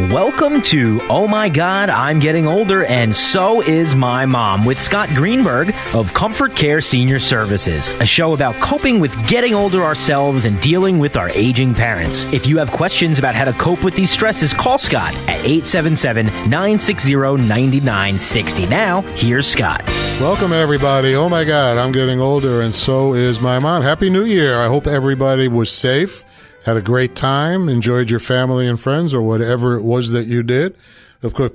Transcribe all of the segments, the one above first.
Welcome to Oh My God, I'm Getting Older, and So Is My Mom with Scott Greenberg of Comfort Care Senior Services, a show about coping with getting older ourselves and dealing with our aging parents. If you have questions about how to cope with these stresses, call Scott at 877-960-9960. Now, here's Scott. Welcome, everybody. Oh my God, I'm getting older, and so is my mom. Happy New Year. I hope everybody was safe, had a great time, enjoyed your family and friends, or whatever it was that you did. Of course,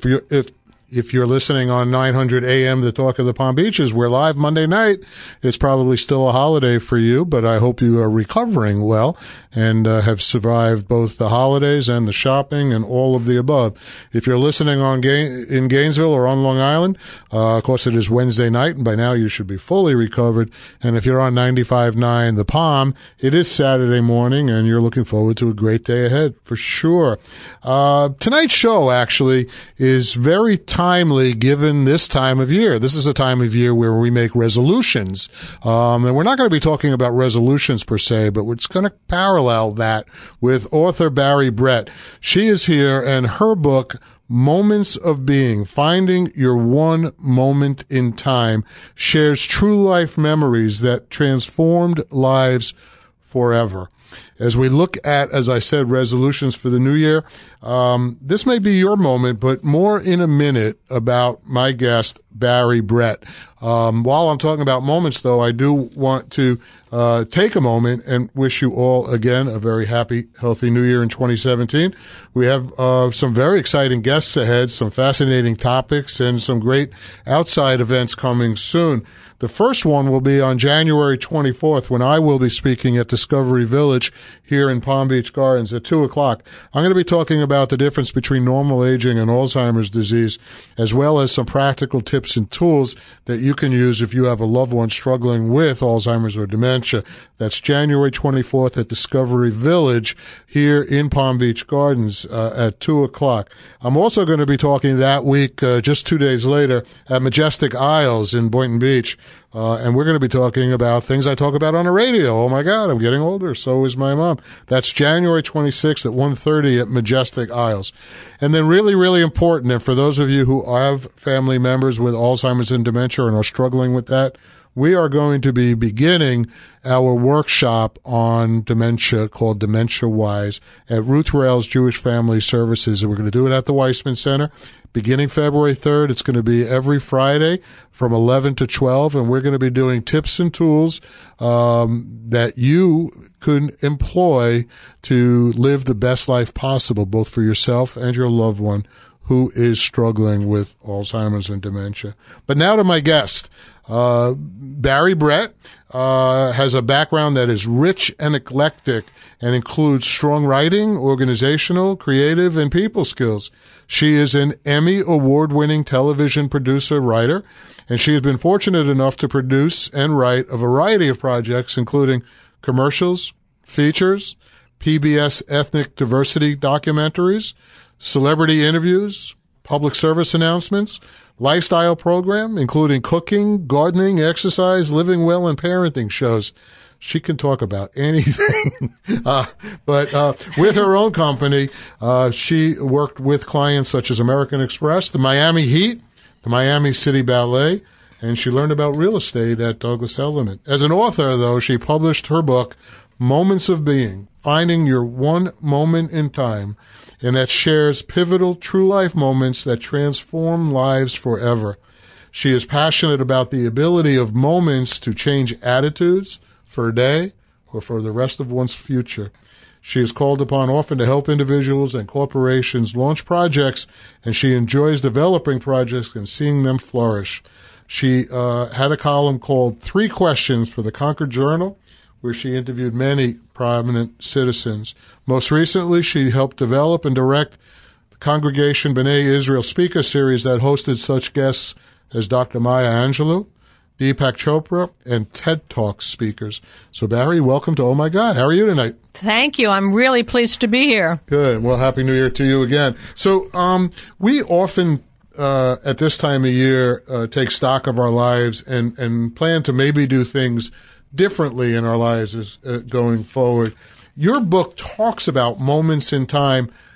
if you're listening on 900 AM, The Talk of the Palm Beaches, we're live Monday night. It's probably still a holiday for you, but I hope you are recovering well and have survived both the holidays and the shopping and all of the above. If you're listening in Gainesville or on Long Island, of course, it is Wednesday night, and by now you should be fully recovered. And if you're on 95.9 The Palm, it is Saturday morning, and you're looking forward to a great day ahead, for sure. Tonight's show, actually, is very timely given this time of year. This is a time of year where we make resolutions. And we're not going to be talking about resolutions per se, but we're just going to parallel that with author Barry Brett. She is here, and her book, Moments of Being, Finding Your One Moment in Time, shares true life memories that transformed lives forever. As we look at, as I said, resolutions for the new year, this may be your moment, but more in a minute about my guest, Barry Brett. While I'm talking about moments, though, I do want to take a moment and wish you all, again, a very happy, healthy new year in 2017. We have some very exciting guests ahead, some fascinating topics, and some great outside events coming soon. The first one will be on January 24th when I will be speaking at Discovery Village here in Palm Beach Gardens at 2 o'clock. I'm going to be talking about the difference between normal aging and Alzheimer's disease, as well as some practical tips and tools that you can use if you have a loved one struggling with Alzheimer's or dementia. That's January 24th at Discovery Village here in Palm Beach Gardens at 2 o'clock. I'm also going to be talking that week, just 2 days later, at Majestic Isles in Boynton Beach. And we're going to be talking about things I talk about on the radio. Oh my God, I'm getting older. So is my mom. That's January 26th at 1:30 at Majestic Isles. And then really, really important, and for those of you who have family members with Alzheimer's and dementia and are struggling with that, we are going to be beginning our workshop on dementia called Dementia Wise at Ruth Rails Jewish Family Services. And we're going to do it at the Weissman Center beginning February 3rd. It's going to be every Friday from 11 to 12. And we're going to be doing tips and tools that you could employ to live the best life possible, both for yourself and your loved one who is struggling with Alzheimer's and dementia. But now to my guest. Barry Brett has a background that is rich and eclectic and includes strong writing, organizational, creative, and people skills. She is an Emmy award-winning television producer, writer, and she has been fortunate enough to produce and write a variety of projects, including commercials, features, PBS ethnic diversity documentaries, celebrity interviews, public service announcements, lifestyle program, including cooking, gardening, exercise, living well, and parenting shows. She can talk about anything. But with her own company, she worked with clients such as American Express, the Miami Heat, the Miami City Ballet, and she learned about real estate at Douglas Elliman. As an author, though, she published her book, Moments of Being, Finding Your One Moment in Time, and that shares pivotal true life moments that transform lives forever. She is passionate about the ability of moments to change attitudes for a day or for the rest of one's future. She is called upon often to help individuals and corporations launch projects, and she enjoys developing projects and seeing them flourish. She had a column called 3 Questions for the Concord Journal, where she interviewed many prominent citizens. Most recently, she helped develop and direct the Congregation B'nai Israel Speaker Series that hosted such guests as Dr. Maya Angelou, Deepak Chopra, and TED Talk speakers. So, Barry, welcome to Oh My God. How are you tonight? Thank you. I'm really pleased to be here. Good. Well, Happy New Year to you again. So, we often at this time of year take stock of our lives and plan to maybe do things differently in our lives going forward. Your book talks about moments in time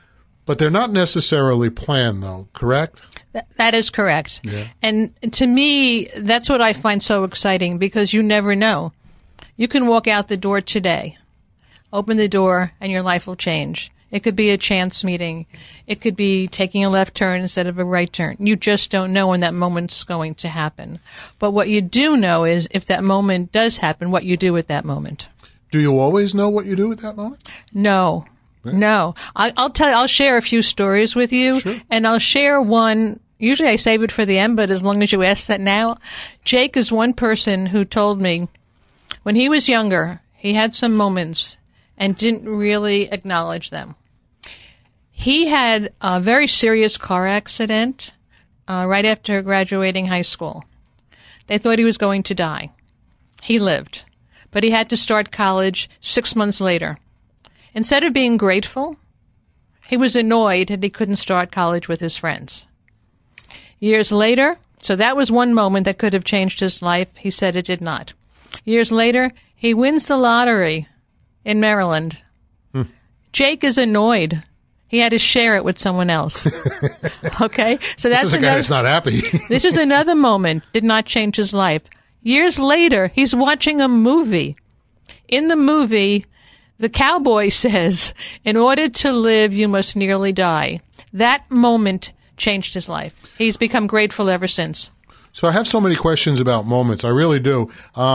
But they're not necessarily planned, though, correct? That is correct. Yeah. And to me, that's what I find so exciting, because you never know. You can walk out the door today, open the door, and your life will change. It could be a chance meeting. It could be taking a left turn instead of a right turn. You just don't know when that moment's going to happen. But what you do know is, if that moment does happen, what you do at that moment. Do you always know what you do at that moment? No. No. I'll share a few stories with you. Sure. And I'll share one. Usually I save it for the end, but as long as you ask that now. Jake is one person who told me when he was younger, he had some moments and didn't really acknowledge them. He had a very serious car accident right after graduating high school. They thought he was going to die. He lived, but he had to start college 6 months later. Instead of being grateful, he was annoyed that he couldn't start college with his friends. Years later, so that was one moment that could have changed his life. He said it did not. Years later, he wins the lottery in Maryland. Jake is annoyed. He had to share it with someone else. Okay? So that's This is a guy that's not happy. This is another moment, did not change his life. Years later, he's watching a movie. In the movie, the cowboy says, in order to live, you must nearly die. That moment changed his life. He's become grateful ever since. So I have so many questions about moments. I really do.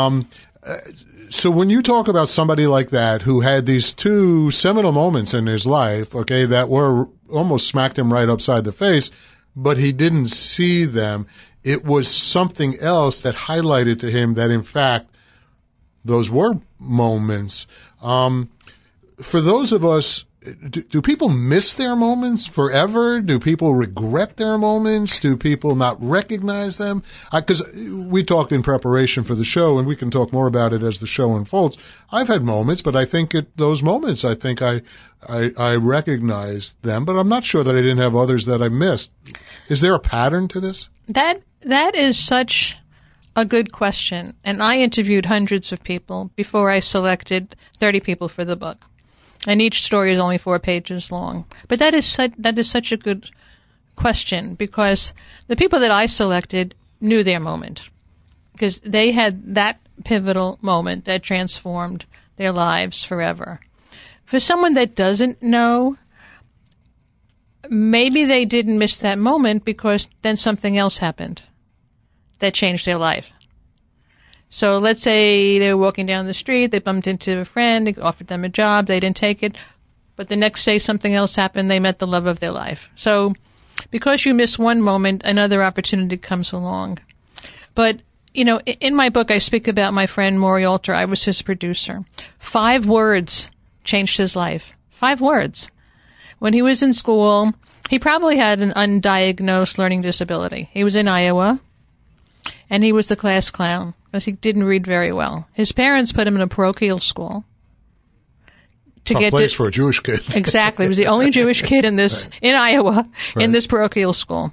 So when you talk about somebody like that who had these two seminal moments in his life, okay, that were almost smacked him right upside the face, but he didn't see them, it was something else that highlighted to him that, in fact, those were moments. For those of us, do people miss their moments forever? Do people regret their moments? Do people not recognize them? Because we talked in preparation for the show, and we can talk more about it as the show unfolds. I've had moments, but I think those moments, I think I recognized them, but I'm not sure that I didn't have others that I missed. Is there a pattern to this? That is such a good question. And I interviewed hundreds of people before I selected 30 people for the book. And each story is only 4 pages long. But that is such a good question, because the people that I selected knew their moment, because they had that pivotal moment that transformed their lives forever. For someone that doesn't know, maybe they didn't miss that moment because then something else happened that changed their life. So let's say they were walking down the street, they bumped into a friend, they offered them a job, they didn't take it, but the next day something else happened, they met the love of their life. So because you miss one moment, another opportunity comes along. But, you know, in my book I speak about my friend Maury Alter. I was his producer. 5 words changed his life. 5 words. When he was in school, he probably had an undiagnosed learning disability. He was in Iowa, and he was the class clown because he didn't read very well. His parents put him in a parochial school. Tough place for a Jewish kid. Exactly. He was the only Jewish kid in Iowa, in this parochial school.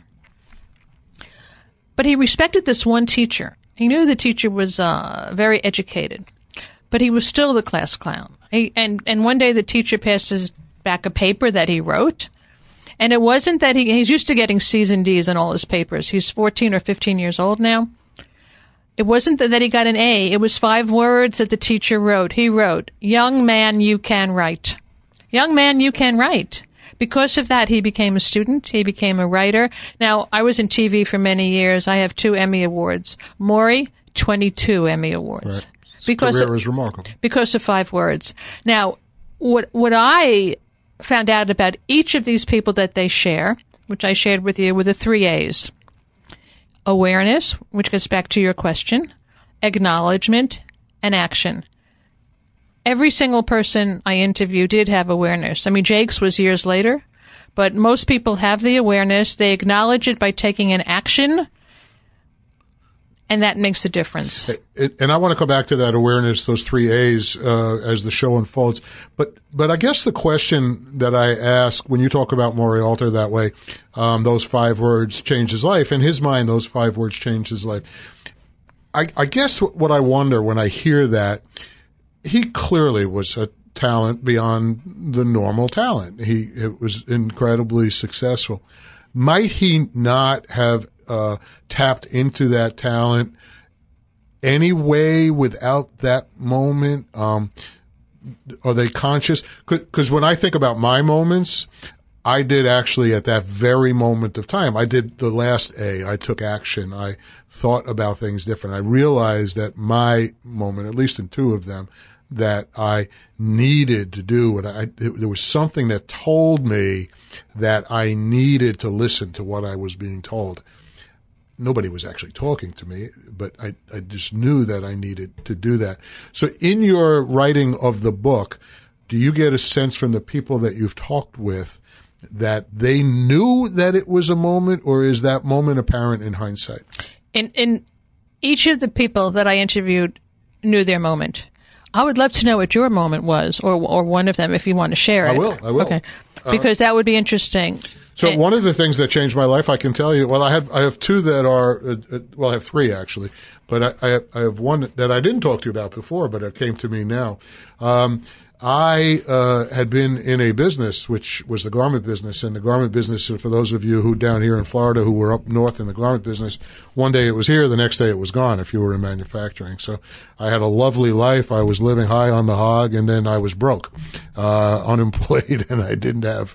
But he respected this one teacher. He knew the teacher was very educated, but he was still the class clown. And one day the teacher passes back a paper that he wrote, and it wasn't that he's used to getting C's and D's on all his papers. He's 14 or 15 years old now. It wasn't that he got an A. It was 5 words that the teacher wrote. He wrote, "Young man, you can write." Young man, you can write. Because of that, he became a student. He became a writer. Now, I was in TV for many years. I have 2 Emmy Awards. Maury, 22 Emmy Awards. Right. His career is remarkable. Because of 5 words. Now, what I found out about each of these people that they share, which I shared with you, were the 3 A's. Awareness, which gets back to your question, acknowledgement, and action. Every single person I interviewed did have awareness. I mean, Jake's was years later, but most people have the awareness. They acknowledge it by taking an action, and that makes a difference. And I want to come back to that awareness, those 3 A's, as the show unfolds. But I guess the question that I ask when you talk about Maury Alter that way, those 5 words changed his life. In his mind, those 5 words changed his life. I guess what I wonder when I hear that, he clearly was a talent beyond the normal talent. It was incredibly successful. Might he not have tapped into that talent anyway without that moment? Are they conscious? Because when I think about my moments, I did actually at that very moment of time, I did the last A. I took action. I thought about things different. I realized that my moment, at least in two of them, that I needed to do what there was something that told me that I needed to listen to what I was being told. Nobody was actually talking to me, but I just knew that I needed to do that. So in your writing of the book, do you get a sense from the people that you've talked with that they knew that it was a moment, or is that moment apparent in hindsight? In each of the people that I interviewed knew their moment. I would love to know what your moment was, or one of them, if you want to share it. I will. Okay, because that would be interesting. So one of the things that changed my life, I can tell you. Well, I have two that are. I have three actually, but I have one that I didn't talk to you about before, but it came to me now. I had been in a business, which was the garment business. And the garment business, for those of you who down here in Florida who were up north in the garment business, one day it was here, the next day it was gone if you were in manufacturing. So I had a lovely life. I was living high on the hog, and then I was broke, unemployed, and I didn't have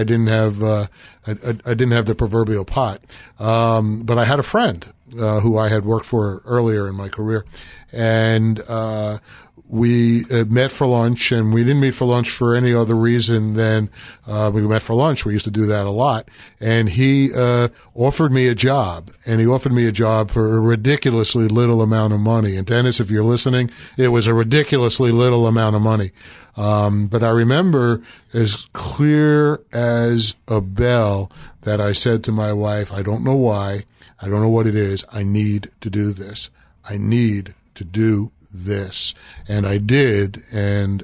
the proverbial pot. But I had a friend who I had worked for earlier in my career, and we met for lunch, and we didn't meet for lunch for any other reason than we met for lunch. We used to do that a lot. And he offered me a job, and he offered me a job for a ridiculously little amount of money. And Dennis, if you're listening, it was a ridiculously little amount of money. But I remember as clear as a bell that I said to my wife, I don't know why, I don't know what it is, I need to do this. I need to do this. And I did, and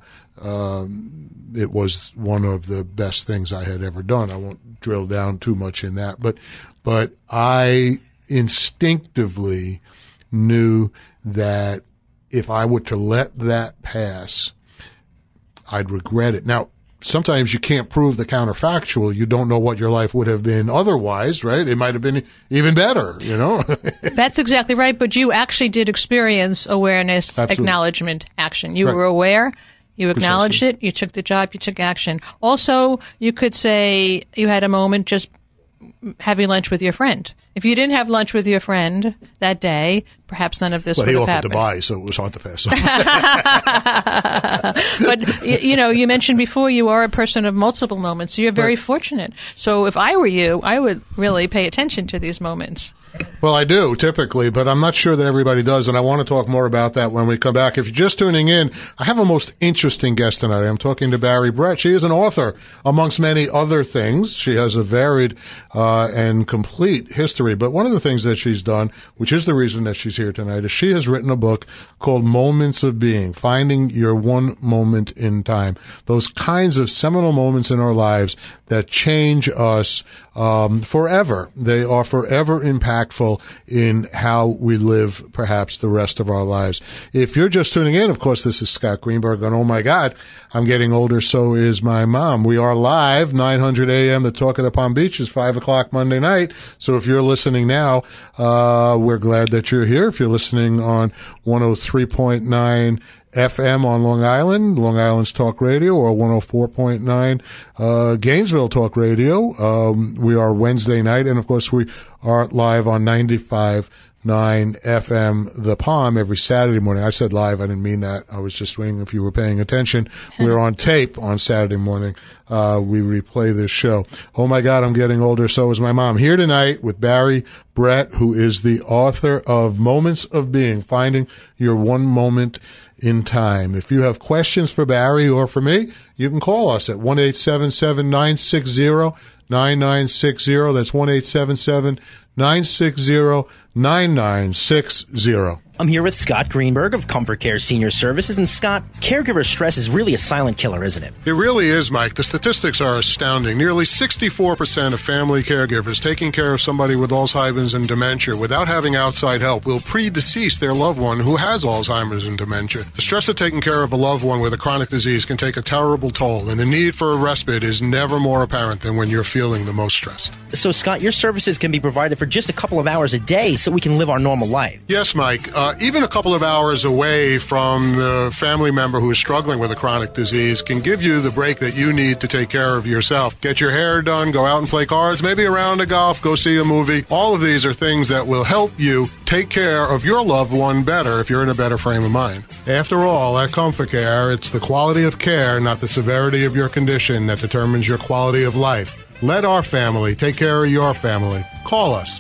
it was one of the best things I had ever done. I won't drill down too much in that, but I instinctively knew that if I were to let that pass, I'd regret it. Now, sometimes you can't prove the counterfactual. You don't know what your life would have been otherwise, right? It might have been even better, you know? That's exactly right. But you actually did experience awareness, Absolutely. Acknowledgement, action. You Right. were aware. You acknowledged Precisely. it. You took the job. You took action. Also, you could say you had a moment just having lunch with your friend. If you didn't have lunch with your friend that day, perhaps none of this Well, would he have offered happened. to buy, so it was hard to pass on. But, you mentioned before you are a person of multiple moments, so you're very fortunate. So if I were you, I would really pay attention to these moments. Well, I do, typically, but I'm not sure that everybody does, and I want to talk more about that when we come back. If you're just tuning in, I have a most interesting guest tonight. I'm talking to Barry Brett. She is an author, amongst many other things. She has a varied and complete history, but one of the things that she's done, which is the reason that she's here tonight, is she has written a book called Moments of Being, Finding Your One Moment in Time. Those kinds of seminal moments in our lives that change us forever. They are forever impactful in how we live perhaps the rest of our lives. If you're just tuning in, of course, this is Scott Greenberg, and oh my God, I'm getting older, so is my mom. We are live, 900 a.m., the Talk of the Palm Beach is 5 o'clock Monday night. So if you're listening now, we're glad that you're here. If you're listening on 103.9 FM on Long Island's Talk Radio, or 104.9 Gainesville Talk Radio. We are Wednesday night, and of course we are live on 95.9 FM The Palm every Saturday morning. I said live, I didn't mean that. I was just wondering if you were paying attention. We're on tape on Saturday morning. We replay this show. Oh my God, I'm getting older, so is my mom. Here tonight with Barry Brett, who is the author of Moments of Being, Finding Your One Moment in Time. If you have questions for Barry or for me, you can call us at 1-877-960-9960. That's 1-877-960-9960. I'm here with Scott Greenberg of Comfort Care Senior Services. And Scott, caregiver stress is really a silent killer, isn't it? It really is, Mike. The statistics are astounding. Nearly 64% of family caregivers taking care of somebody with Alzheimer's and dementia without having outside help will predecease their loved one who has Alzheimer's and dementia. The stress of taking care of a loved one with a chronic disease can take a terrible toll, and the need for a respite is never more apparent than when you're feeling the most stressed. So, Scott, your services can be provided for just a couple of hours a day so we can live our normal life. Yes, Mike. Even a couple of hours away from the family member who is struggling with a chronic disease can give you the break that you need to take care of yourself. Get your hair done, go out and play cards, maybe a round of golf, go see a movie. All of these are things that will help you take care of your loved one better if you're in a better frame of mind. After all, at Comfort Care, it's the quality of care, not the severity of your condition, that determines your quality of life. Let our family take care of your family. Call us,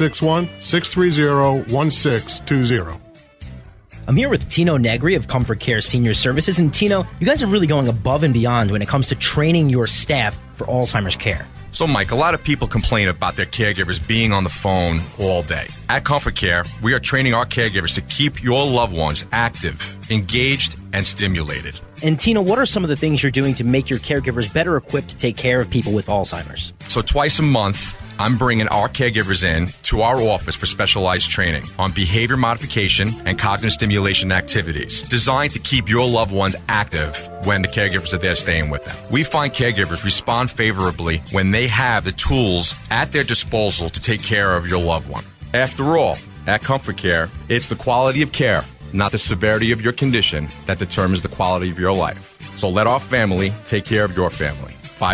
561-630-1620. I'm here with Tino Negri of Comfort Care Senior Services. And Tino, you guys are really going above and beyond when it comes to training your staff for Alzheimer's care. So, Mike, a lot of people complain about their caregivers being on the phone all day. At Comfort Care, we are training our caregivers to keep your loved ones active, engaged, and stimulated. And Tino, what are some of the things you're doing to make your caregivers better equipped to take care of people with Alzheimer's? So twice a month, I'm bringing our caregivers in to our office for specialized training on behavior modification and cognitive stimulation activities designed to keep your loved ones active when the caregivers are there staying with them. We find caregivers respond favorably when they have the tools at their disposal to take care of your loved one. After all, at Comfort Care, it's the quality of care, not the severity of your condition, that determines the quality of your life. So let our family take care of your family.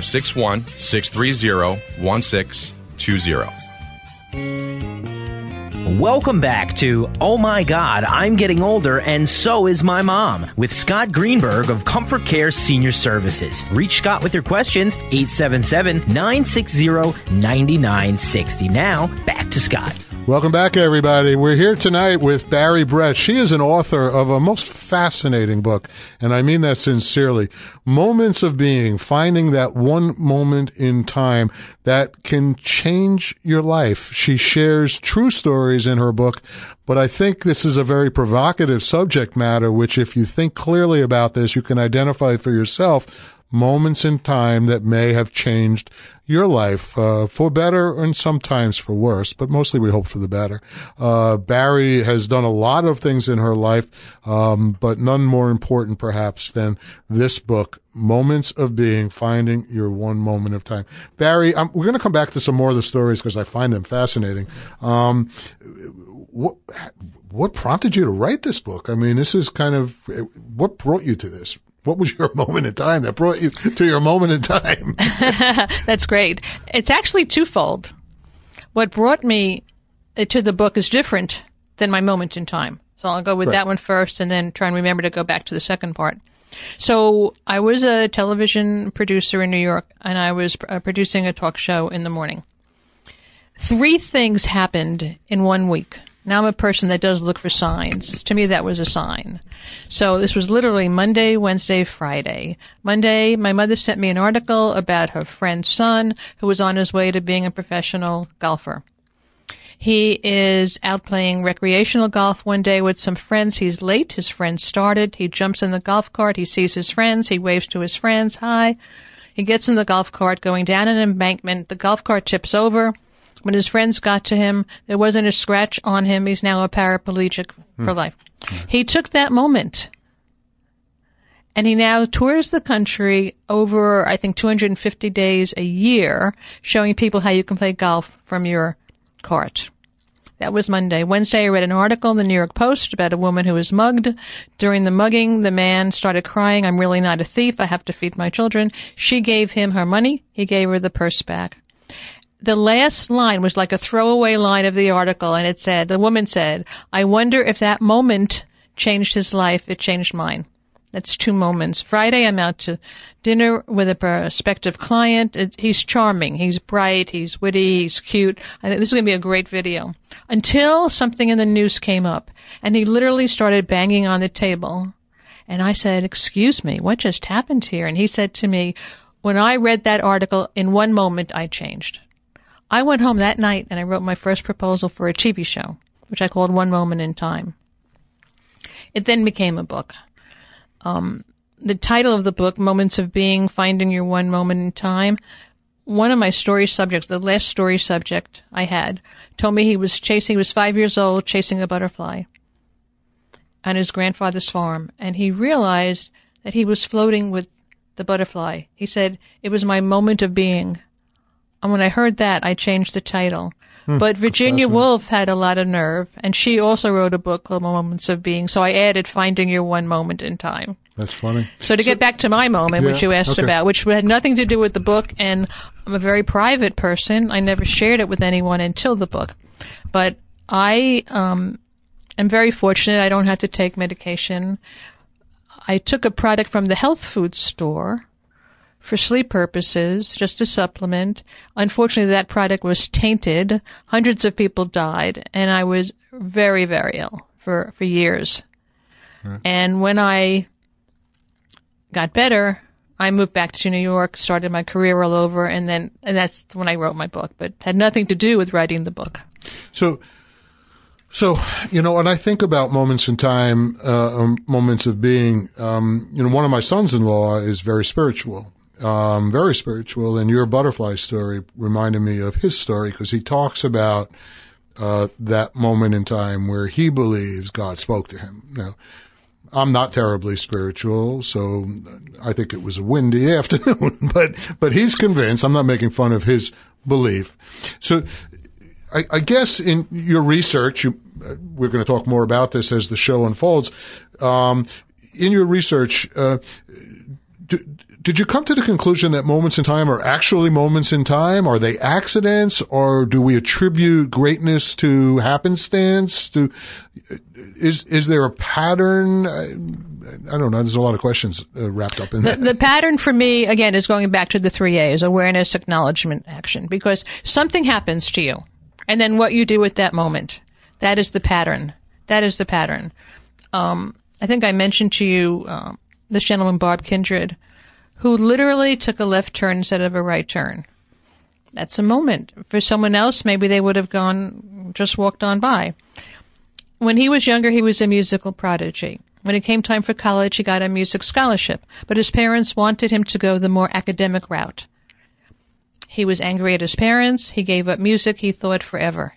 561-630-1620. Welcome back to Oh My God, I'm Getting Older and So Is My Mom with Scott Greenberg of Comfort Care Senior Services. Reach Scott with your questions, 877-960-9960. Now, back to Scott. Welcome back, everybody. We're here tonight with Barry Brett. She is an author of a most fascinating book, and I mean that sincerely. Moments of Being, finding that one moment in time that can change your life. She shares true stories in her book, but I think this is a very provocative subject matter, which if you think clearly about this, you can identify for yourself moments in time that may have changed your life for better and sometimes for worse, but mostly we hope for the better. Barry has done a lot of things in her life, but none more important perhaps than this book, Moments of Being, Finding Your One Moment of Time. Barry, we're going to come back to some more of the stories because I find them fascinating. What prompted you to write this book? I mean, this is kind of, what brought you to this? What was your moment in time that brought you to your moment in time? That's great. It's actually twofold. What brought me to the book is different than my moment in time. So I'll go with that one first and then try and remember to go back to the second part. So I was a television producer in New York, and I was producing a talk show in the morning. 3 things happened in 1 week. Now I'm a person that does look for signs. To me, that was a sign. So this was literally Monday, Wednesday, Friday. Monday, my mother sent me an article about her friend's son who was on his way to being a professional golfer. He is out playing recreational golf one day with some friends. He's late. His friends started. He jumps in the golf cart. He sees his friends. He waves to his friends. Hi. He gets in the golf cart going down an embankment. The golf cart tips over. When his friends got to him, there wasn't a scratch on him. He's now a paraplegic for life. He took that moment, and he now tours the country over, I think, 250 days a year, showing people how you can play golf from your cart. That was Monday. Wednesday, I read an article in the New York Post about a woman who was mugged. During the mugging, the man started crying, "I'm really not a thief. I have to feed my children." She gave him her money. He gave her the purse back. The last line was like a throwaway line of the article, and the woman said, "I wonder if that moment changed his life. It changed mine." That's 2 moments. Friday, I'm out to dinner with a prospective client. He's charming. He's bright. He's witty. He's cute. I think this is going to be a great video. Until something in the news came up, and he literally started banging on the table. And I said, "Excuse me, what just happened here?" And he said to me, "When I read that article, in 1 moment, I changed." I went home that night and I wrote my first proposal for a TV show, which I called One Moment in Time. It then became a book. The title of the book, Moments of Being, Finding Your One Moment in Time, one of my story subjects, the last story subject I had, told me he was 5 years old, chasing a butterfly on his grandfather's farm, and he realized that he was floating with the butterfly. He said, it was my moment of being. And when I heard that, I changed the title. But Virginia Woolf had a lot of nerve, and she also wrote a book called Moments of Being, so I added Finding Your One Moment in Time. That's funny. So to get back to my moment, which you asked about, which had nothing to do with the book, and I'm a very private person. I never shared it with anyone until the book. But I am very fortunate. I don't have to take medication. I took a product from the health food store for sleep purposes, just a supplement. Unfortunately, that product was tainted. Hundreds of people died, and I was very, very ill for years. Right. And when I got better, I moved back to New York, started my career all over, and that's when I wrote my book, but had nothing to do with writing the book. So, when I think about moments in time, moments of being, one of my sons-in-law is very spiritual, and your butterfly story reminded me of his story because he talks about that moment in time where he believes God spoke to him. Now, I'm not terribly spiritual, so I think it was a windy afternoon, but he's convinced. I'm not making fun of his belief. So I guess in your research, we're going to talk more about this as the show unfolds. In your research, did you come to the conclusion that moments in time are actually moments in time? Are they accidents, or do we attribute greatness to happenstance? Is there a pattern? I don't know. There's a lot of questions wrapped up in that. The pattern for me, again, is going back to the 3 A's: awareness, acknowledgement, action. Because something happens to you, and then what you do at that moment. That is the pattern. That is the pattern. I think I mentioned to you this gentleman, Bob Kindred, who literally took a left turn instead of a right turn. That's a moment. For someone else, maybe they would have just walked on by. When he was younger, he was a musical prodigy. When it came time for college, he got a music scholarship, but his parents wanted him to go the more academic route. He was angry at his parents. He gave up music, he thought, forever.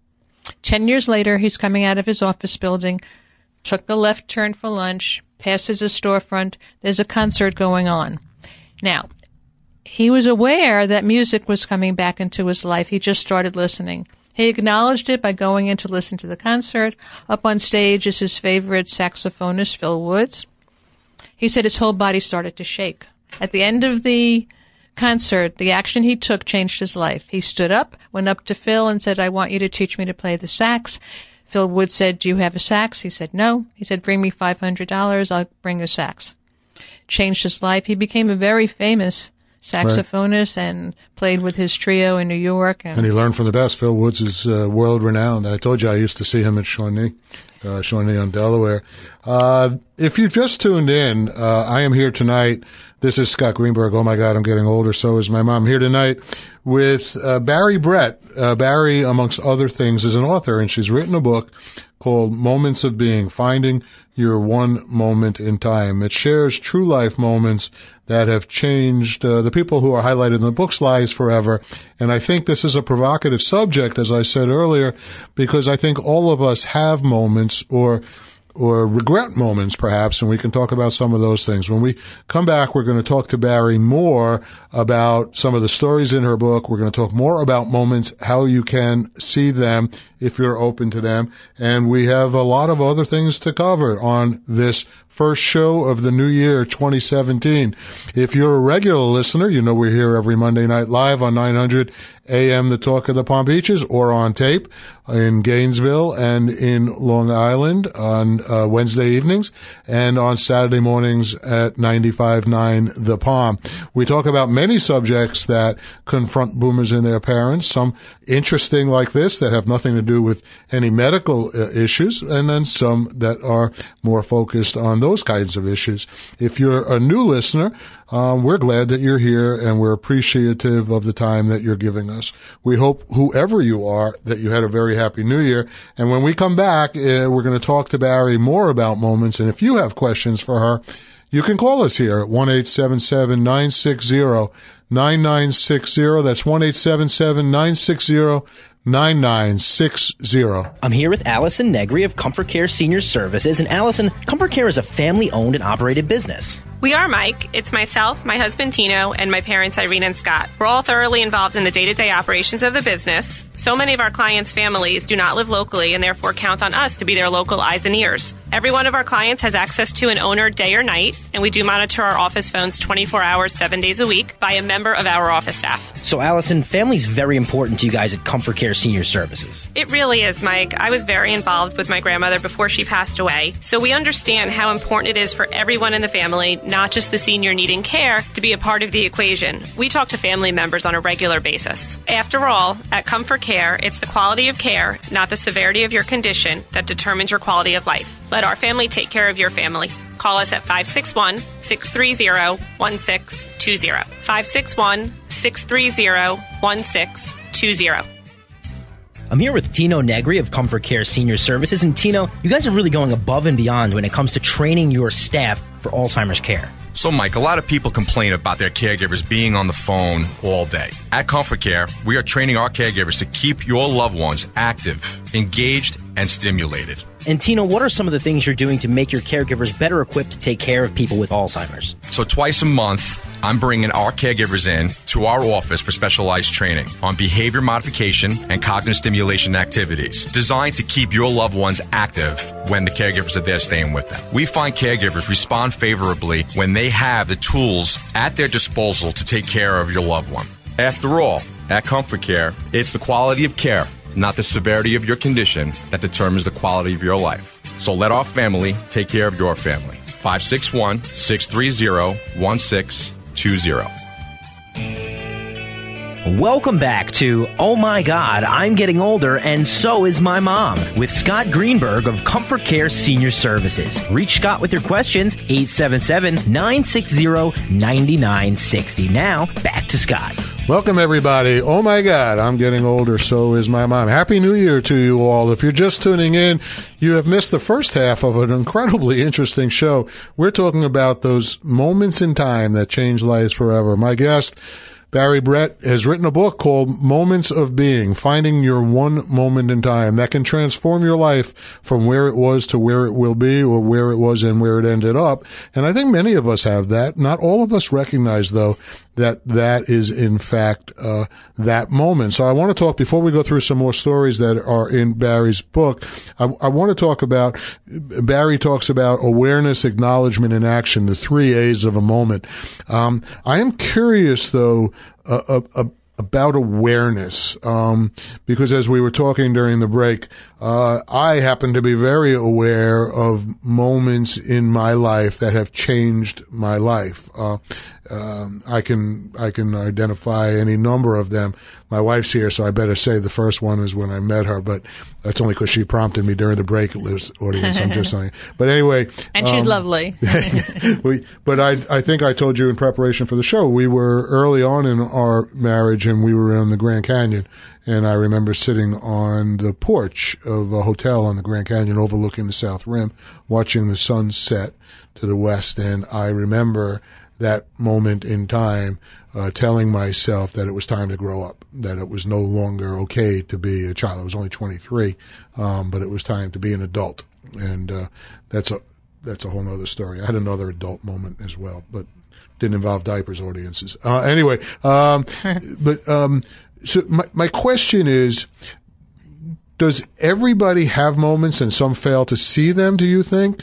10 years later, he's coming out of his office building, took the left turn for lunch, passes a storefront. There's a concert going on. Now, he was aware that music was coming back into his life. He just started listening. He acknowledged it by going in to listen to the concert. Up on stage is his favorite saxophonist, Phil Woods. He said his whole body started to shake. At the end of the concert, the action he took changed his life. He stood up, went up to Phil and said, I want you to teach me to play the sax. Phil Woods said, do you have a sax? He said, no. He said, bring me $500. I'll bring a sax. Changed his life. He became a very famous saxophonist and played with his trio in New York. And he learned from the best. Phil Woods is world-renowned. I told you I used to see him at Shawnee on Delaware. If you've just tuned in, I am here tonight. This is Scott Greenberg. Oh, my God, I'm getting older. So is my mom. Here tonight with Barry Brett. Barry, amongst other things, is an author, and she's written a book called Moments of Being, Finding Your One Moment in Time. It shares true life moments that have changed the people who are highlighted in the book's lives forever. And I think this is a provocative subject, as I said earlier, because I think all of us have moments or regret moments, perhaps, and we can talk about some of those things. When we come back, we're going to talk to Barry more about some of the stories in her book. We're going to talk more about moments, how you can see them if you're open to them. And we have a lot of other things to cover on this first show of the new year, 2017. If you're a regular listener, you know we're here every Monday night live on 900 AM, The Talk of the Palm Beaches, or on tape in Gainesville and in Long Island on Wednesday evenings, and on Saturday mornings at 95.9 The Palm. We talk about many subjects that confront boomers and their parents, some interesting like this that have nothing to do with any medical issues, and then some that are more focused on those kinds of issues. If you're a new listener, we're glad that you're here, and we're appreciative of the time that you're giving us. We hope, whoever you are, that you had a very happy New Year. And when we come back, we're going to talk to Barry more about moments. And if you have questions for her, you can call us here at 1-877-960-9960. That's 1-877-960-9960. I'm here with Allison Negri of Comfort Care Senior Services. And Allison, Comfort Care is a family-owned and operated business. We are, Mike. It's myself, my husband Tino, and my parents Irene and Scott. We're all thoroughly involved in the day-to-day operations of the business. So many of our clients' families do not live locally and therefore count on us to be their local eyes and ears. Every one of our clients has access to an owner day or night, and we do monitor our office phones 24 hours, 7 days a week by a member of our office staff. So, Allison, family's very important to you guys at Comfort Care Senior Services. It really is, Mike. I was very involved with my grandmother before she passed away, so we understand how important it is for everyone in the family, not just the senior needing care, to be a part of the equation. We talk to family members on a regular basis. After all, at Comfort Care, it's the quality of care, not the severity of your condition, that determines your quality of life. Let our family take care of your family. Call us at 561-630-1620. 561-630-1620. I'm here with Tino Negri of Comfort Care Senior Services. And Tino, you guys are really going above and beyond when it comes to training your staff for Alzheimer's care. So, Mike, a lot of people complain about their caregivers being on the phone all day. At Comfort Care, we are training our caregivers to keep your loved ones active, engaged, and stimulated. And Tino, what are some of the things you're doing to make your caregivers better equipped to take care of people with Alzheimer's? So twice a month, I'm bringing our caregivers in to our office for specialized training on behavior modification and cognitive stimulation activities designed to keep your loved ones active when the caregivers are there staying with them. We find caregivers respond favorably when they have the tools at their disposal to take care of your loved one. After all, at Comfort Care, it's the quality of care, not the severity of your condition, that determines the quality of your life. So let our family take care of your family. 561-630-1620. Welcome back to Oh My God, I'm Getting Older and So Is My Mom with Scott Greenberg of Comfort Care Senior Services. Reach Scott with your questions, 877-960-9960. Now, back to Scott. Welcome, everybody. Oh, my God, I'm getting older, so is my mom. Happy New Year to you all. If you're just tuning in, you have missed the first half of an incredibly interesting show. We're talking about those moments in time that change lives forever. My guest, Barry Brett, has written a book called Moments of Being, Finding Your One Moment in Time that can transform your life from where it was to where it will be, or where it was and where it ended up. And I think many of us have that. Not all of us recognize, though, that is in fact that moment. So I want to talk, before we go through some more stories that are in Barry's book, I want to talk about, Barry talks about awareness, acknowledgement, and action, the 3 A's of a moment. I am curious, though, about awareness, because as we were talking during the break, I happen to be very aware of moments in my life that have changed my life. I can identify any number of them. My wife's here, so I better say the first one is when I met her, but that's only because she prompted me during the break, audience. I'm just saying. But anyway. And she's lovely. But I think I told you in preparation for the show, we were early on in our marriage and we were in the Grand Canyon. And I remember sitting on the porch of a hotel on the Grand Canyon overlooking the South Rim, watching the sun set to the west. And I remember that moment in time, telling myself that it was time to grow up, that it was no longer okay to be a child. I was only 23, but it was time to be an adult. And that's a whole nother story. I had another adult moment as well, but didn't involve diapers, audiences. Anyway, so my question is, does everybody have moments and some fail to see them, do you think?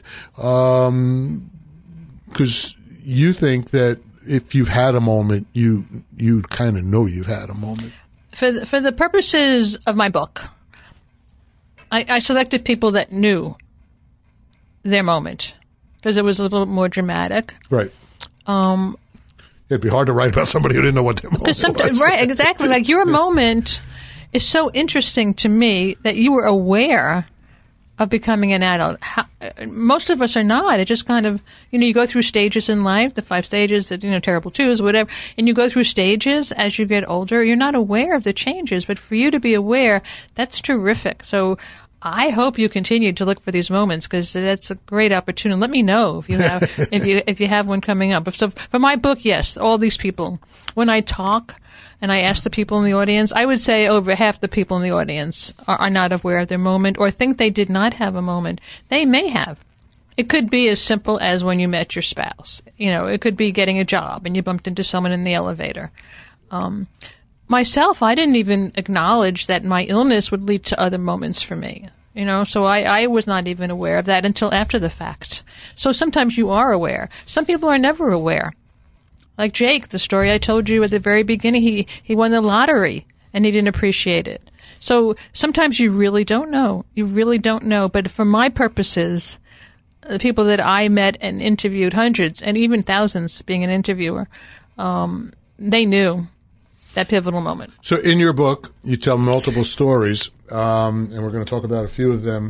Because you think that if you've had a moment, you kind of know you've had a moment. For the purposes of my book, I selected people that knew their moment because it was a little more dramatic. Right. It'd be hard to write about somebody who didn't know what their moment was. Right, exactly. Like your moment is so interesting to me that you were aware of becoming an adult. Most of us are not. It just kind of, you go through stages in life, the 5 stages, the, terrible twos, whatever, and you go through stages as you get older. You're not aware of the changes, but for you to be aware, that's terrific. So I hope you continue to look for these moments, because that's a great opportunity. Let me know if you have, if you have one coming up. So for my book, yes, all these people, when I talk, and I ask the people in the audience, I would say over half the people in the audience are not aware of their moment or think they did not have a moment. They may have. It could be as simple as when you met your spouse. It could be getting a job and you bumped into someone in the elevator. Myself, I didn't even acknowledge that my illness would lead to other moments for me. So I was not even aware of that until after the fact. So sometimes you are aware. Some people are never aware. Like Jake, the story I told you at the very beginning, he won the lottery and he didn't appreciate it. So sometimes you really don't know. You really don't know. But for my purposes, the people that I met and interviewed, hundreds and even thousands being an interviewer, they knew that pivotal moment. So in your book, you tell multiple stories, and we're going to talk about a few of them.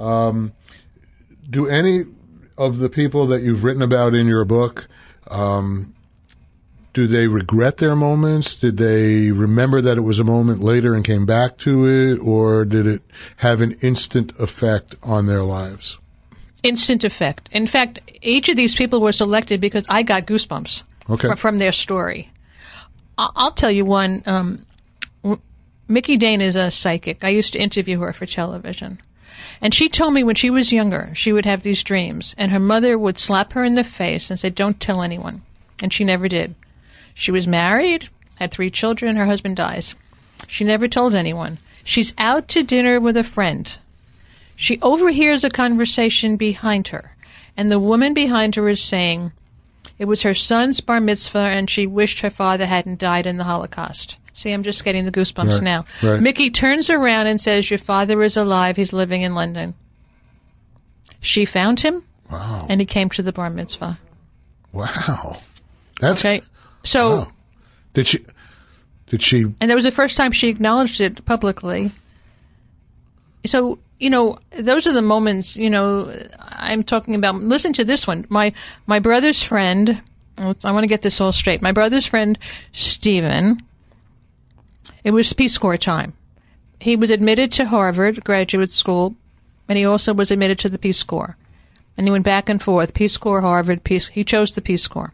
Do any of the people that you've written about in your book, do they regret their moments? Did they remember that it was a moment later and came back to it? Or did it have an instant effect on their lives? Instant effect. In fact, each of these people were selected because I got goosebumps from their story. I'll tell you one. Mickey Dane is a psychic. I used to interview her for television. And she told me when she was younger, she would have these dreams. And her mother would slap her in the face and say, "Don't tell anyone." And she never did. She was married, had 3 children, her husband dies. She never told anyone. She's out to dinner with a friend. She overhears a conversation behind her, and the woman behind her is saying it was her son's bar mitzvah and she wished her father hadn't died in the Holocaust. See, I'm just getting the goosebumps now. Right. Mickey turns around and says, "Your father is alive. He's living in London." She found him, and he came to the bar mitzvah. Wow. That's okay. So, wow. Did she? And that was the first time she acknowledged it publicly. So, those are the moments, I'm talking about. Listen to this one. My brother's friend, I want to get this all straight. My brother's friend, Stephen, it was Peace Corps time. He was admitted to Harvard graduate school, and he also was admitted to the Peace Corps. And he went back and forth, Peace Corps, Harvard, he chose the Peace Corps.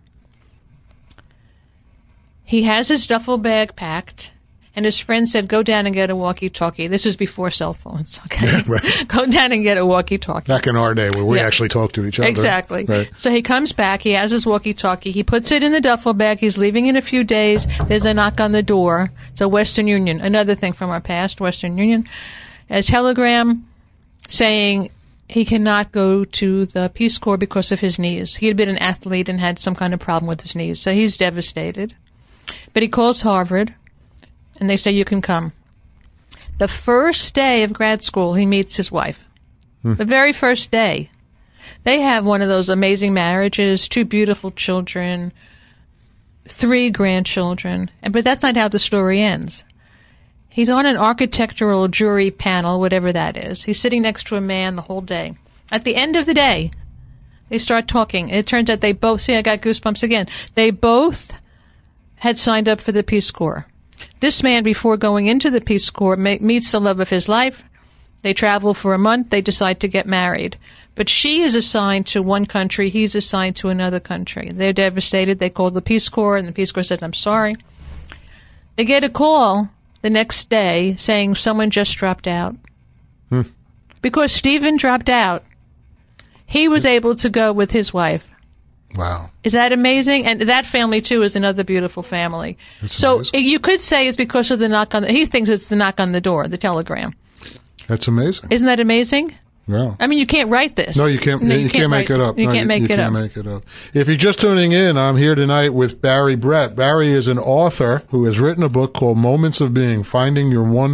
He has his duffel bag packed, and his friend said, "Go down and get a walkie-talkie." This is before cell phones, okay? Yeah, right. Go down and get a walkie-talkie. Back in our day where we actually talk to each other. Exactly. Right. So he comes back, he has his walkie-talkie, he puts it in the duffel bag, he's leaving in a few days, there's a knock on the door. It's a Western Union, another thing from our past, Western Union. A telegram saying he cannot go to the Peace Corps because of his knees. He had been an athlete and had some kind of problem with his knees, so he's devastated. But he calls Harvard, and they say, "You can come." The first day of grad school, he meets his wife. The very first day. They have one of those amazing marriages, 2 beautiful children, 3 grandchildren. But that's not how the story ends. He's on an architectural jury panel, whatever that is. He's sitting next to a man the whole day. At the end of the day, they start talking. It turns out they both, see, I got goosebumps again. They both had signed up for the Peace Corps. This man, before going into the Peace Corps, meets the love of his life. They travel for a month. They decide to get married. But she is assigned to one country. He's assigned to another country. They're devastated. They call the Peace Corps, and the Peace Corps said, "I'm sorry." They get a call the next day saying someone just dropped out. Because Stephen dropped out, he was able to go with his wife. Wow. Is that amazing? And that family, too, is another beautiful family. That's so amazing. You could say it's because of the knock on he thinks it's the knock on the door, the telegram. That's amazing. Isn't that amazing? Yeah. I mean, you can't write this. No, you can't. You can't make it up. You can't make it up. Make it up. If you're just tuning in, I'm here tonight with Barry Brett. Barry is an author who has written a book called Moments of Being: Finding Your One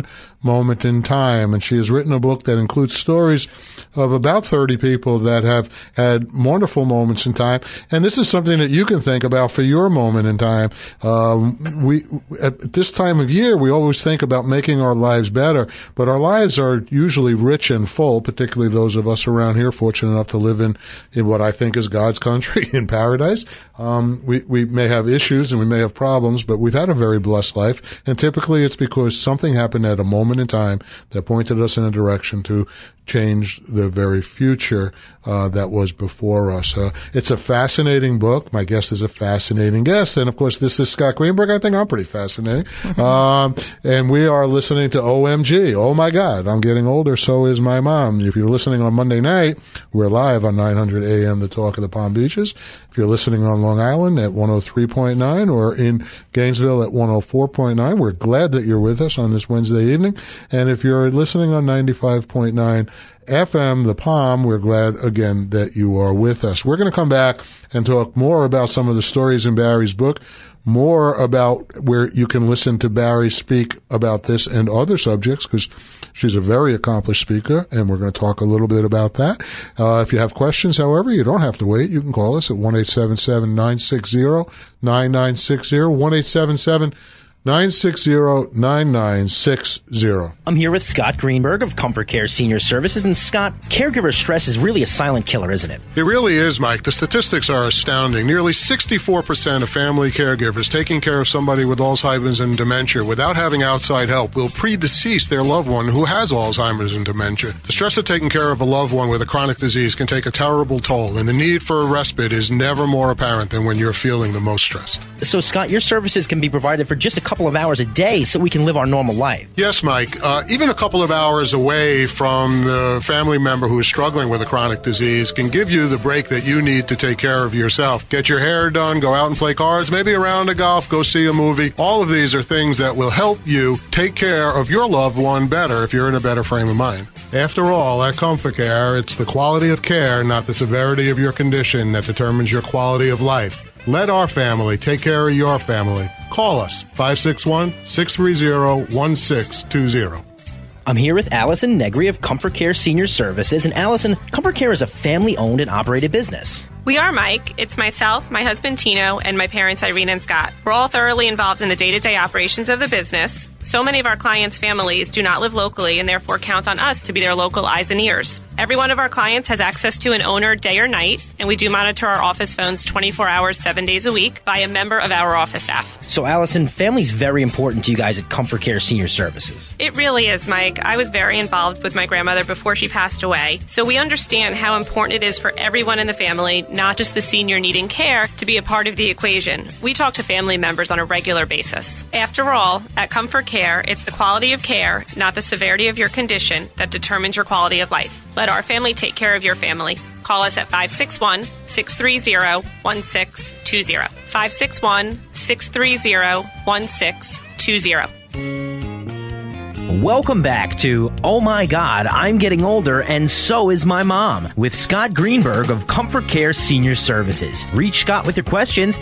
moment in time. And she has written a book that includes stories of about 30 people that have had wonderful moments in time. And this is something that you can think about for your moment in time. We at this time of year, we always think about making our lives better, but our lives are usually rich and full, particularly those of us around here fortunate enough to live in what I think is God's country, in paradise. We may have issues and we may have problems, but we've had a very blessed life. And typically it's because something happened at a moment in time that pointed us in a direction to change the very future that was before us. It's a fascinating book. My guest is a fascinating guest. And, of course, this is Scott Greenberg. I think I'm pretty fascinating. And we are listening to OMG. Oh, my God, I'm getting older. So is my mom. If you're listening on Monday night, we're live on 900 AM, The Talk of the Palm Beaches. If you're listening on Long Island at 103.9 or in Gainesville at 104.9, we're glad that you're with us on this Wednesday evening. And if you're listening on 95.9 FM, The Palm, we're glad again that you are with us. We're going to come back and talk more about some of the stories in Barry's book, more about where you can listen to Barry speak about this and other subjects, because she's a very accomplished speaker, and we're going to talk a little bit about that. If you have questions, however, you don't have to wait. You can call us at 1-877-960-9960, 1-877-960-9960. I'm here with Scott Greenberg of Comfort Care Senior Services. And Scott, caregiver stress is really a silent killer, isn't it? It really is, Mike. The statistics are astounding. Nearly 64% of family caregivers taking care of somebody with Alzheimer's and dementia without having outside help will predecease their loved one who has Alzheimer's and dementia. The stress of taking care of a loved one with a chronic disease can take a terrible toll, and the need for a respite is never more apparent than when you're feeling the most stressed. So, Scott, your services can be provided for just a couple of hours a day so we can live our normal life. Yes, Mike. Even a couple of hours away from the family member who is struggling with a chronic disease can give you the break that you need to take care of yourself. Get your hair done, go out and play cards, maybe a round of golf, go see a movie. All of these are things that will help you take care of your loved one better if you're in a better frame of mind. After all, at Comfort Care, it's the quality of care, not the severity of your condition, that determines your quality of life. Let our family take care of your family. Call us, 561-630-1620. I'm here with Allison Negri of Comfort Care Senior Services. And Allison, Comfort Care is a family-owned and operated business. We are, Mike. It's myself, my husband Tino, and my parents Irene and Scott. We're all thoroughly involved in the day-to-day operations of the business. So many of our clients' families do not live locally and therefore count on us to be their local eyes and ears. Every one of our clients has access to an owner day or night, and we do monitor our office phones 24 hours, 7 days a week by a member of our office staff. So, Allison, family's very important to you guys at Comfort Care Senior Services. It really is, Mike. I was very involved with my grandmother before she passed away, so we understand how important it is for everyone in the family, not just the senior needing care, to be a part of the equation. We talk to family members on a regular basis. After all, at Comfort Care, it's the quality of care, not the severity of your condition, that determines your quality of life. Let our family take care of your family. Call us at 561-630-1620. 561-630-1620. Welcome back to Oh My God, I'm Getting Older, and So Is My Mom, with Scott Greenberg of Comfort Care Senior Services. Reach Scott with your questions,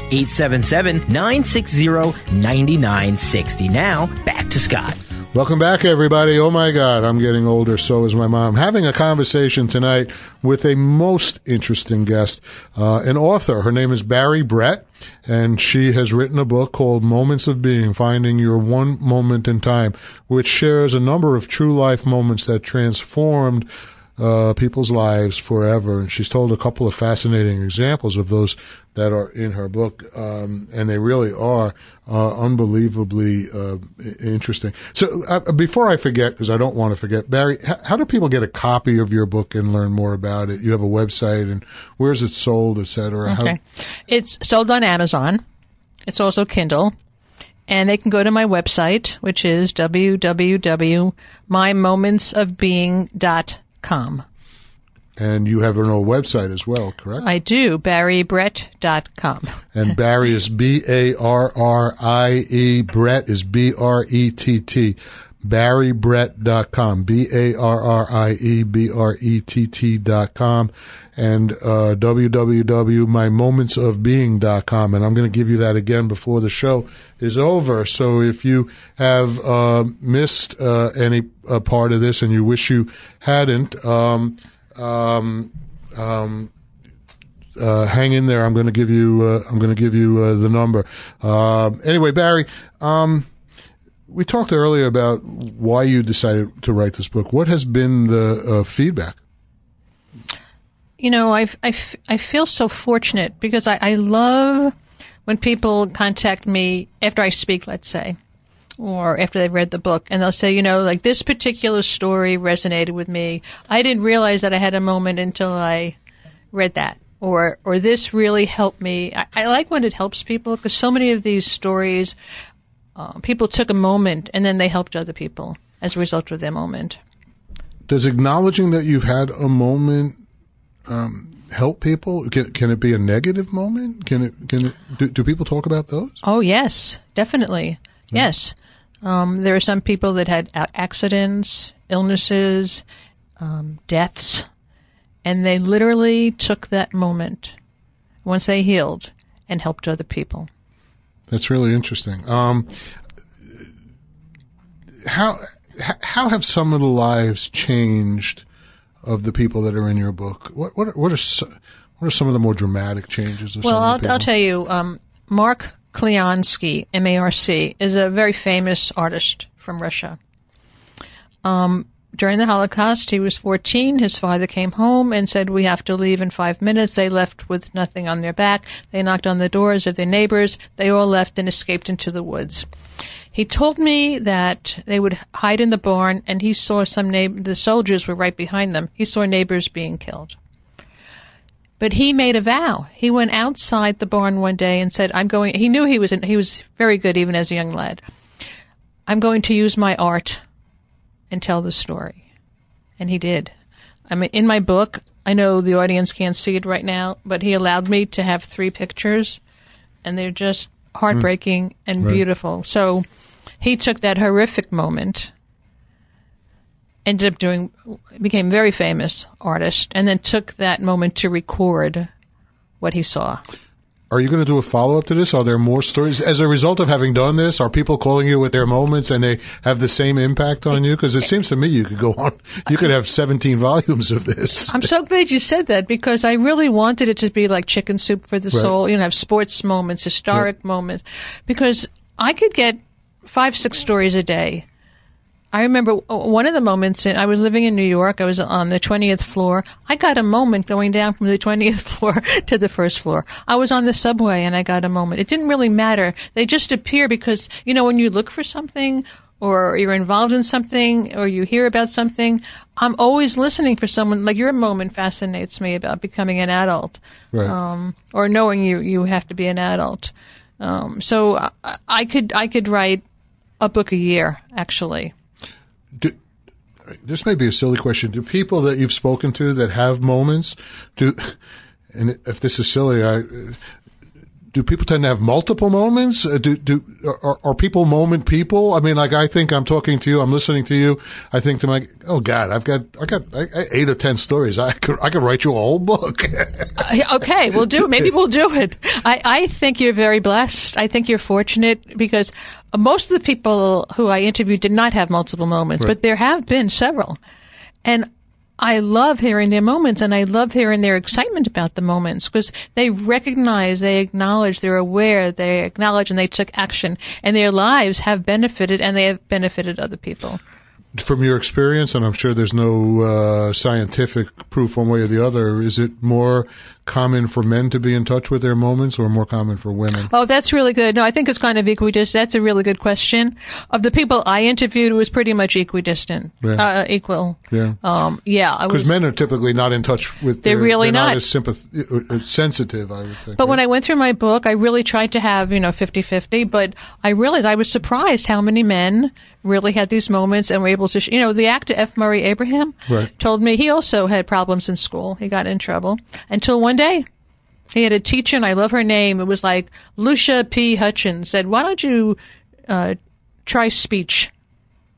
877-960-9960. Now, back to Scott. Welcome back, everybody. Oh, my God, I'm getting older. So is my mom. Having a conversation tonight with a most interesting guest, an author. Her name is Barry Brett, and she has written a book called Moments of Being, Finding Your One Moment in Time, which shares a number of true life moments that transformed people's lives forever. And she's told a couple of fascinating examples of those that are in her book, and they really are unbelievably interesting. So before I forget, because I don't want to forget, Barry, how do people get a copy of your book and learn more about it? You have a website, and where is it sold, et cetera? Okay. It's sold on Amazon. It's also Kindle. And they can go to my website, which is www.mymomentsofbeing.com. And you have an old website as well, correct? I do, BarryBrett.com. And Barry is B-A-R-R-I-E, Brett is B-R-E-T-T. BarryBrett.com, BarrieBrett.com, and www.mymomentsofbeing.com. And I'm going to give you that again before the show is over. So if you have missed any part of this and you wish you hadn't, hang in there. I'm going to give you the number. Anyway, Barry, we talked earlier about why you decided to write this book. What has been the feedback? You know, I feel so fortunate because I love when people contact me after I speak, let's say, or after they've read the book, and they'll say, you know, like, this particular story resonated with me. I didn't realize that I had a moment until I read that. Or this really helped me. I like when it helps people, because so many of these stories, people took a moment and then they helped other people as a result of their moment. Does acknowledging that you've had a moment help people? Can it be a negative moment? Do people talk about those? Oh, yes, definitely. Yeah. Yes. There are some people that had accidents, illnesses, deaths, and they literally took that moment once they healed and helped other people. That's really interesting. How have some of the lives changed of the people that are in your book? What are some of the more dramatic changes? Of well, some of I'll tell you. Mark Klyansky, M-A-R-C, is a very famous artist from Russia. During the Holocaust, he was 14. His father came home and said, "We have to leave in 5 minutes." They left with nothing on their back. They knocked on the doors of their neighbors. They all left and escaped into the woods. He told me that they would hide in the barn, and he saw the soldiers were right behind them. He saw neighbors being killed. But he made a vow. He went outside the barn one day and said, he knew he was very good even as a young lad. "I'm going to use my art and tell the story." And he did. I mean, in my book, I know the audience can't see it right now, but he allowed me to have 3 pictures, and they're just heartbreaking and beautiful. So he took that horrific moment, became very famous artist, and then took that moment to record what he saw. Are you going to do a follow-up to this? Are there more stories? As a result of having done this, are people calling you with their moments and they have the same impact on you? Because it seems to me you could go on. You could have 17 volumes of this. I'm so glad you said that, because I really wanted it to be like Chicken Soup for the Soul. You know, have sports moments, historic moments. Because I could get 5-6 stories a day. I remember one of the moments, I was living in New York. I was on the 20th floor. I got a moment going down from the 20th floor to the first floor. I was on the subway and I got a moment. It didn't really matter. They just appear because, you know, when you look for something or you're involved in something or you hear about something, I'm always listening for someone. Like, your moment fascinates me about becoming an adult, or knowing you have to be an adult. So I could write a book a year, actually. This may be a silly question. Do people that you've spoken to that have moments, and if this is silly, do people tend to have multiple moments? Are people moment people? I mean, like, I think I'm talking to you, I'm listening to you. I think to my, oh God, I got 8 or 10 stories. I could write you a whole book. Okay, we'll do it. Maybe we'll do it. I think you're very blessed. I think you're fortunate, because most of the people who I interviewed did not have multiple moments, but there have been several. And I love hearing their moments, and I love hearing their excitement about the moments, because they recognize, they acknowledge, they're aware, they acknowledge, and they took action, and their lives have benefited, and they have benefited other people. From your experience, and I'm sure there's no scientific proof one way or the other, is it more common for men to be in touch with their moments, or more common for women? Oh, that's really good. No, I think it's kind of equidistant. That's a really good question. Of the people I interviewed, it was pretty much equidistant, equal. Yeah. Because men are typically not in touch with. They're not as sensitive, I would think. But when I went through my book, I really tried to have 50-50. But I realized I was surprised how many men really had these moments and were able to, the actor F. Murray Abraham told me he also had problems in school. He got in trouble until one day he had a teacher, and I love her name. It was like Lucia P. Hutchins, said, "Why don't you try speech?"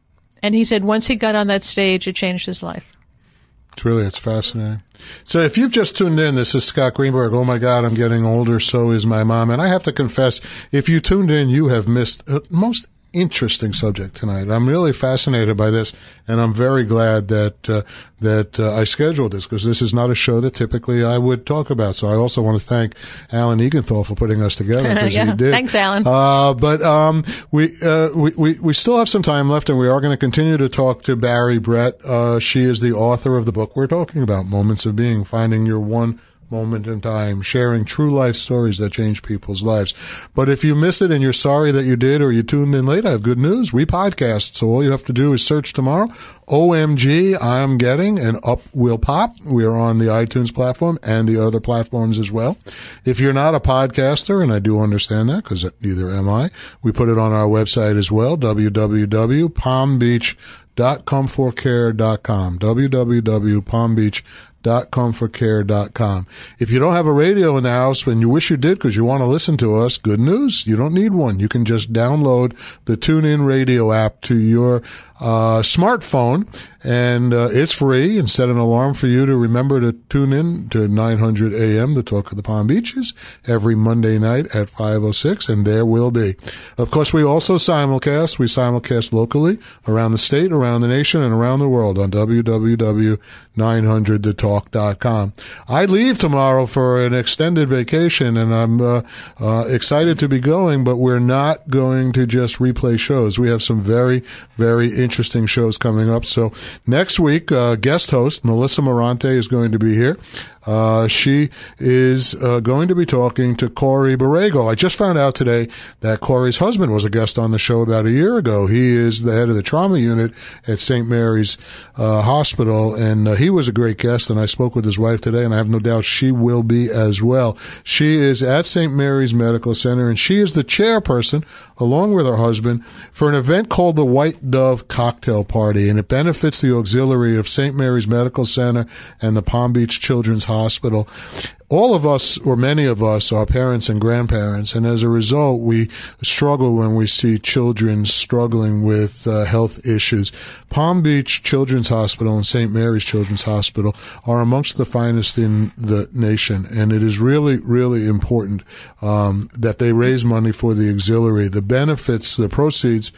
And he said once he got on that stage, it changed his life. It's fascinating. So if you've just tuned in, this is Scott Greenberg. Oh my God, I'm getting older. So is my mom. And I have to confess, if you tuned in, you have missed a most interesting subject tonight. I'm really fascinated by this, and I'm very glad that I scheduled this, because this is not a show that typically I would talk about. So I also want to thank Alan Egenthal for putting us together, because he did. Thanks, Alan. But we still have some time left, and we are going to continue to talk to Barry Brett. She is the author of the book we're talking about, Moments of Being, Finding Your One Moment in Time, sharing true life stories that change people's lives. But if you missed it and you're sorry that you did, or you tuned in late, I have good news. We podcast, so all you have to do is search tomorrow, OMG, I'm Getting, and up will pop. We are on the iTunes platform and the other platforms as well. If you're not a podcaster, and I do understand that, because neither am I, we put it on our website as well, www.palmbeach.comforcare.com, www.palmbeach.comforcare.com. If you don't have a radio in the house and you wish you did because you want to listen to us, good news. You don't need one. You can just download the TuneIn Radio app to your smartphone, and it's free, and set an alarm for you to remember to tune in to 900 AM, the Talk of the Palm Beaches, every Monday night at 5:06, and there will be. Of course, we also simulcast. We simulcast locally, around the state, around the nation, and around the world on www.900thetalk.com. I leave tomorrow for an extended vacation, and I'm excited to be going, but we're not going to just replay shows. We have some very, very interesting shows coming up. So next week, guest host Melissa Morante is going to be here. She is going to be talking to Corey Borrego. I just found out today that Corey's husband was a guest on the show about a year ago. He is the head of the trauma unit at St. Mary's Hospital, and he was a great guest, and I spoke with his wife today, and I have no doubt she will be as well. She is at St. Mary's Medical Center, and she is the chairperson, along with her husband, for an event called the White Dove Cocktail Party, and it benefits the auxiliary of St. Mary's Medical Center and the Palm Beach Children's Hospital. All of us, or many of us, are parents and grandparents, and as a result, we struggle when we see children struggling with health issues. Palm Beach Children's Hospital and St. Mary's Children's Hospital are amongst the finest in the nation, and it is really, really important that they raise money for the auxiliary. The benefits, the proceeds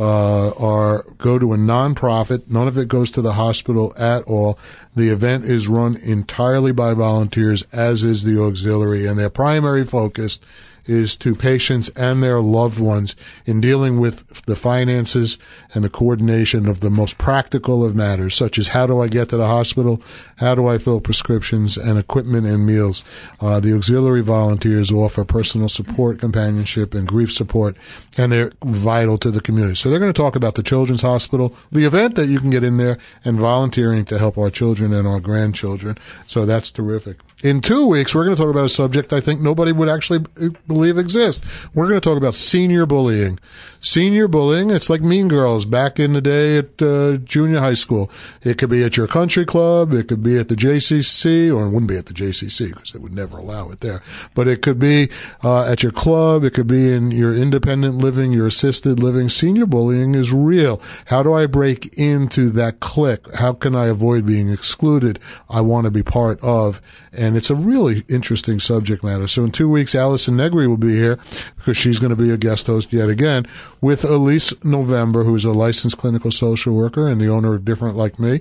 go to a nonprofit. None of it goes to the hospital at all. The event is run entirely by volunteers, as is the auxiliary, and their primary focus is to patients and their loved ones in dealing with the finances and the coordination of the most practical of matters, such as how do I get to the hospital, how do I fill prescriptions, and equipment and meals. The auxiliary volunteers offer personal support, companionship, and grief support, and they're vital to the community. So they're going to talk about the Children's Hospital, the event that you can get in there, and volunteering to help our children and our grandchildren. So that's terrific. In 2 weeks, we're going to talk about a subject I think nobody would actually believe exists. We're going to talk about senior bullying. Senior bullying, it's like Mean Girls back in the day at junior high school. It could be at your country club. It could be at the JCC, or it wouldn't be at the JCC because they would never allow it there. But it could be at your club. It could be in your independent living, your assisted living. Senior bullying is real. How do I break into that clique? How can I avoid being excluded? I want to be part of. And it's a really interesting subject matter. So in 2 weeks, Allison Negri will be here because she's going to be a guest host yet again with Elise November, who is a licensed clinical social worker and the owner of Different Like Me.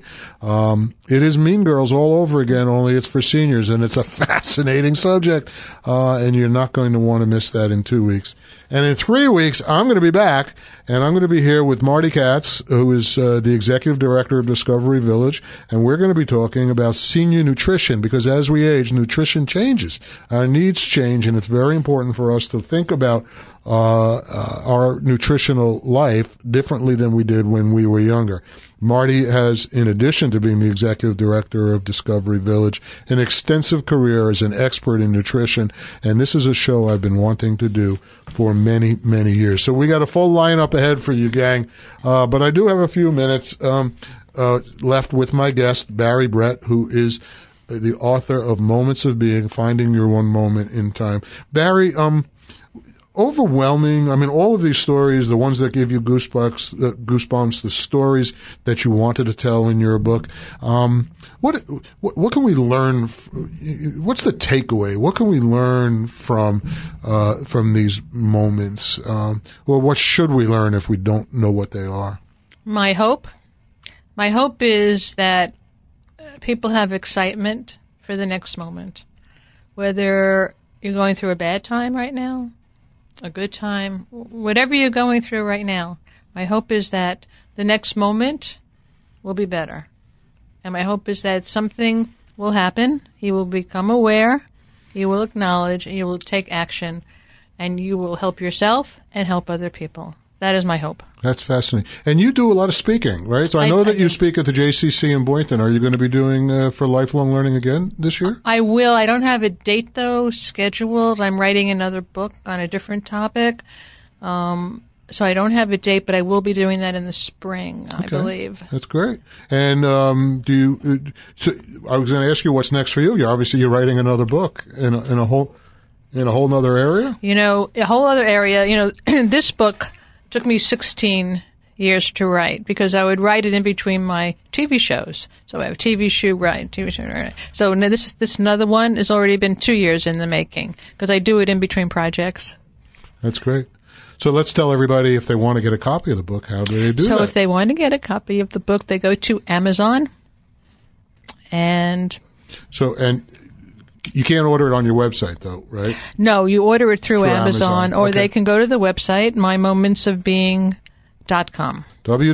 It is Mean Girls all over again, only it's for seniors, and it's a fascinating subject, and you're not going to want to miss that in 2 weeks. And in 3 weeks, I'm going to be back, and I'm going to be here with Marty Katz, who is the executive director of Discovery Village, and we're going to be talking about senior nutrition, because as we age, nutrition changes. Our needs change, and it's very important for us to think about our nutritional life differently than we did when we were younger. Marty has, in addition to being the executive director of Discovery Village, an extensive career as an expert in nutrition, and this is a show I've been wanting to do for many, many years. So we got a full lineup ahead for you, gang, but I do have a few minutes left with my guest, Barry Brett, who is the author of Moments of Being, Finding Your One Moment in Time. Barry, overwhelming. I mean, all of these stories, the ones that give you goosebumps, the stories that you wanted to tell in your book. What can we learn? What's the takeaway? What can we learn from these moments? Or what should we learn if we don't know what they are? My hope is that people have excitement for the next moment, whether you're going through a bad time right now, a good time, whatever you're going through right now. My hope is that the next moment will be better. And my hope is that something will happen. You will become aware, you will acknowledge, and you will take action, and you will help yourself and help other people. That is my hope. That's fascinating. And you do a lot of speaking, right? So I know that you speak at the JCC in Boynton. Are you going to be doing for Lifelong Learning again this year? I will. I don't have a date, though, scheduled. I'm writing another book on a different topic. So I don't have a date, but I will be doing that in the spring, I believe. That's great. And so I was going to ask you what's next for you. You're writing another book in a whole other area? A whole other area. This book took me 16 years to write because I would write it in between my TV shows. So I have TV show write. So now this another one has already been 2 years in the making because I do it in between projects. That's great. So let's tell everybody if they want to get a copy of the book, how do they do that? So if they want to get a copy of the book, they go to Amazon and you can't order it on your website, though, right? No, you order it through Amazon, or they can go to the website, mymomentsofbeing.com.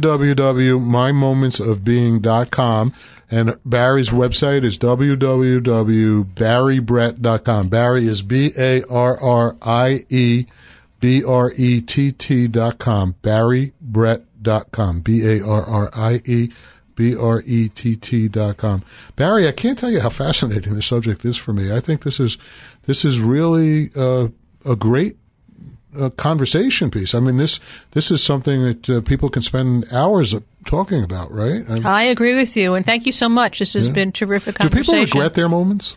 www.mymomentsofbeing.com. And Barry's website is www.barrybrett.com. Barry is BARRIE BRETT.com. BarryBrett.com. BarrieBrett.com. Barry, I can't tell you how fascinating this subject is for me. I think this is really a great conversation piece. I mean, this is something that people can spend hours talking about, right? I agree with you, and thank you so much. This has been terrific conversation. Do people regret their moments?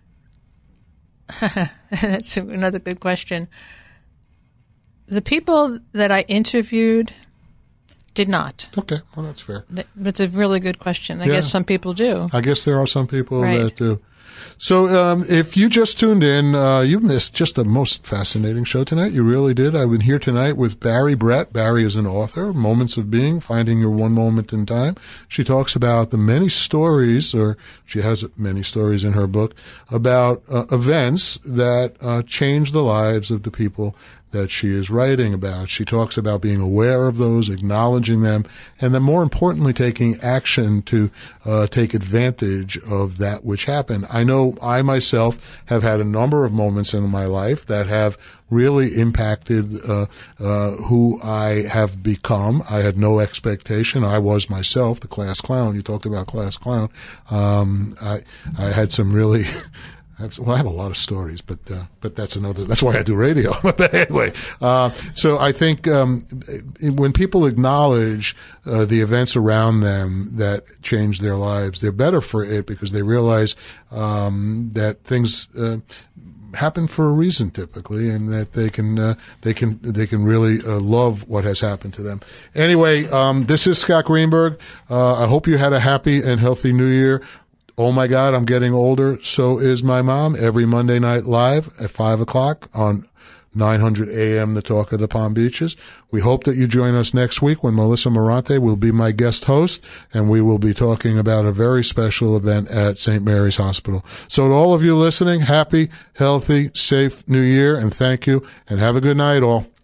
That's another good question. The people that I interviewed did not. Okay, well, that's fair. That's a really good question. I guess some people do. I guess there are some people that do. So if you just tuned in, you missed just a most fascinating show tonight. You really did. I've been here tonight with Barry Brett. Barry is an author, Moments of Being, Finding Your One Moment in Time. She talks about the many stories, or she has many stories in her book, about events that change the lives of the people that she is writing about. She talks about being aware of those, acknowledging them, and then more importantly, taking action to take advantage of that which happened. I know I myself have had a number of moments in my life that have really impacted who I have become. I had no expectation. I was myself, the class clown. You talked about class clown. I had some really... I have a lot of stories, but that's why I do radio. But anyway, so I think, when people acknowledge, the events around them that change their lives, they're better for it because they realize, that things, happen for a reason typically, and that they can really, love what has happened to them. Anyway, this is Scott Greenberg. I hope you had a happy and healthy New Year. Oh my God, I'm getting older. So is my mom. Every Monday night live at 5 o'clock on 900 AM, The Talk of the Palm Beaches. We hope that you join us next week when Melissa Morante will be my guest host, and we will be talking about a very special event at St. Mary's Hospital. So to all of you listening, happy, healthy, safe New Year, and thank you, and have a good night all.